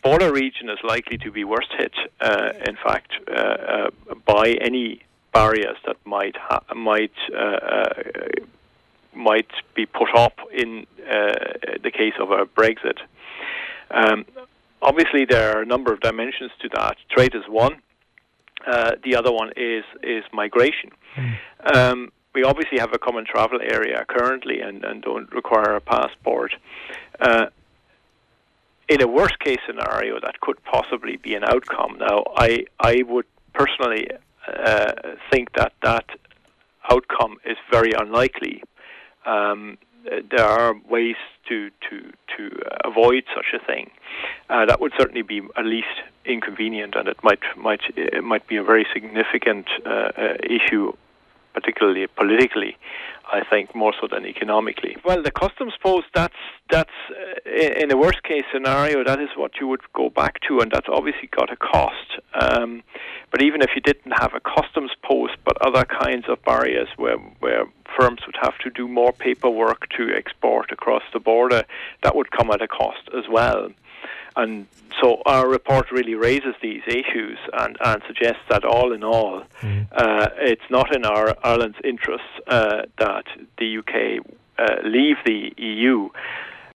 border region is likely to be worst hit, in fact, by any barriers that might be put up in the case of a Brexit. Obviously, there are a number of dimensions to that. Trade is one. The other one is migration. We obviously have a common travel area currently and don't require a passport. In a worst-case scenario, that could possibly be an outcome. Now, I would personally think that outcome is very unlikely. There are ways to avoid such a thing. That would certainly be at least inconvenient, and it might be a very significant issue, particularly politically, I think, more so than economically. Well, the customs post, that's in a worst case scenario, that is what you would go back to, and that's obviously got a cost. But even if you didn't have a customs post, but other kinds of barriers where firms would have to do more paperwork to export across the border, that would come at a cost as well. And so our report really raises these issues and suggests that all in all, it's not in Ireland's interests that the UK leave the EU.